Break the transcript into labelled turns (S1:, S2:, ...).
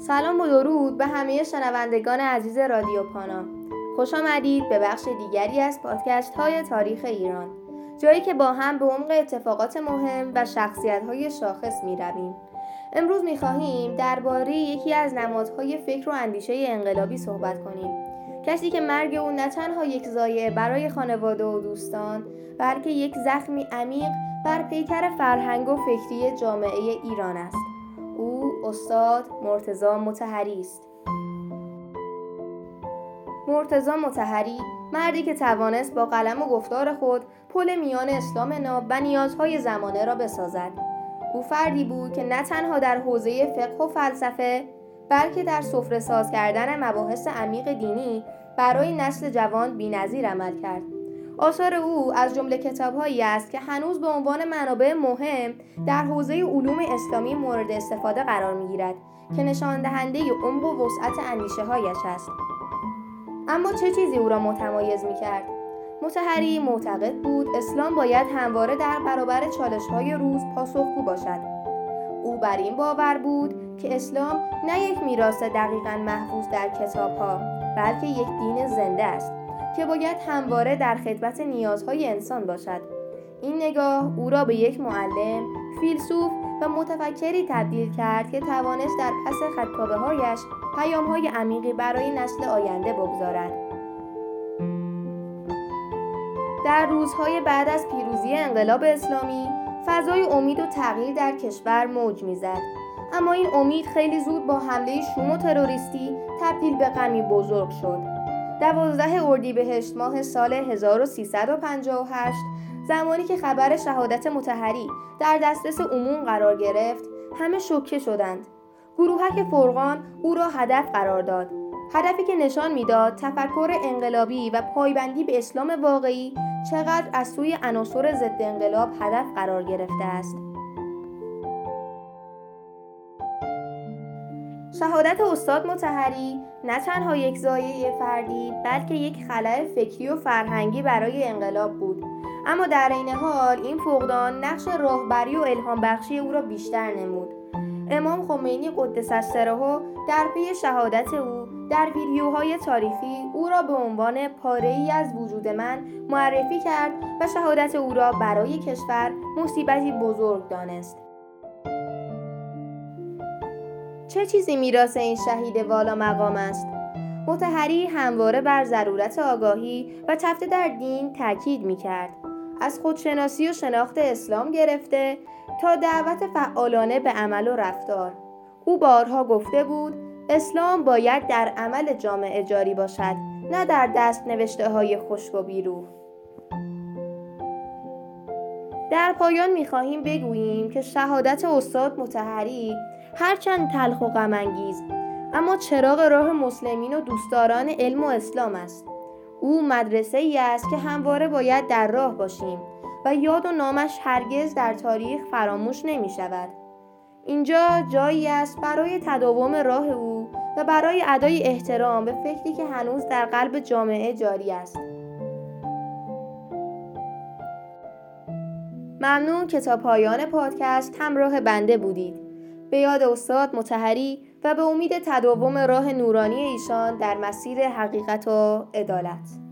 S1: سلام و درود به همه شنوندگان عزیز رادیو پانا. خوش آمدید به بخش دیگری از پادکست های تاریخ ایران، جایی که با هم به عمق اتفاقات مهم و شخصیت های شاخص می رویم. امروز می خواهیم درباره یکی از نمادهای فکر و اندیشه انقلابی صحبت کنیم. کسی که مرگ او نه تنها یک ضایعه برای خانواده و دوستان، بلکه یک زخمی عمیق بر پیکر فرهنگ و فکری جامعه ایران است. او استاد مرتضی مطهری است. مرتضی مطهری مردی که توانست با قلم و گفتار خود پل میان اسلام ناب و نیازهای زمانه را بسازد. او فردی بود که نه تنها در حوزه فقه و فلسفه، بلکه در سفره ساز کردن مباحث عمیق دینی برای نسل جوان بی‌نظیر عمل کرد. آثار او از جمله کتاب‌هایی است که هنوز به عنوان منابع مهم در حوزه علوم اسلامی مورد استفاده قرار می‌گیرد که نشان دهنده عمق و وسعت اندیشه‌هایش است. اما چه چیزی او را متمایز می‌کرد؟ مطهری معتقد بود اسلام باید همواره در برابر چالش‌های روز پاسخگو باشد. او بر این باور بود که اسلام نه یک میراث دقیقاً محفوظ در کتاب‌ها، بلکه یک دین زنده است که باید همواره در خدمت نیازهای انسان باشد. این نگاه او را به یک معلم، فیلسوف و متفکری تبدیل کرد که توانست در پس خطابه‌هایش پیام‌های عمیقی برای نسل آینده بگذارد. در روزهای بعد از پیروزی انقلاب اسلامی، فضای امید و تغییر در کشور موج می‌زد. اما این امید خیلی زود با حمله شوم و تروریستی تبدیل به غمی بزرگ شد. 12 اردیبهشت ماه سال 1358 زمانی که خبر شهادت مطهری در دسترس عموم قرار گرفت، همه شوکه شدند. گروهک فرقان او را هدف قرار داد. هدفی که نشان می‌داد تفکر انقلابی و پایبندی به اسلام واقعی چقدر از سوی عناصر ضد انقلاب هدف قرار گرفته است. شهادت استاد مطهری نه تنها یک ضایعه فردی، بلکه یک خلأ فکری و فرهنگی برای انقلاب بود. اما در عین حال این فقدان نقش راهبری و الهام بخشی او را بیشتر نمود. امام خمینی قدس سره در پی شهادت او در ویدیوهای تاریخی او را به عنوان پاره‌ای از وجود من معرفی کرد و شهادت او را برای کشور مصیبتی بزرگ دانست. چه چیزی میراث این شهید والا مقام است؟ مطهری همواره بر ضرورت آگاهی و تفته در دین تاکید می‌کرد. از خودشناسی و شناخت اسلام گرفته تا دعوت فعالانه به عمل و رفتار. او بارها گفته بود اسلام باید در عمل جامعه جاری باشد، نه در دست نوشته‌های خشک و بیروح. در پایان می‌خواهیم بگوییم که شهادت استاد مطهری هرچند تلخ و غم‌انگیز، اما چراغ راه مسلمین و دوستداران علم و اسلام است. او مدرسه‌ای است که همواره باید در راه باشیم و یاد و نامش هرگز در تاریخ فراموش نمی‌شود. اینجا جایی است برای تداوم راه او و برای ادای احترام به فکری که هنوز در قلب جامعه جاری است. ممنون که تا پایان پادکست همراه بنده بودید. به یاد استاد مطهری و به امید تداوم راه نورانی ایشان در مسیر حقیقت و عدالت.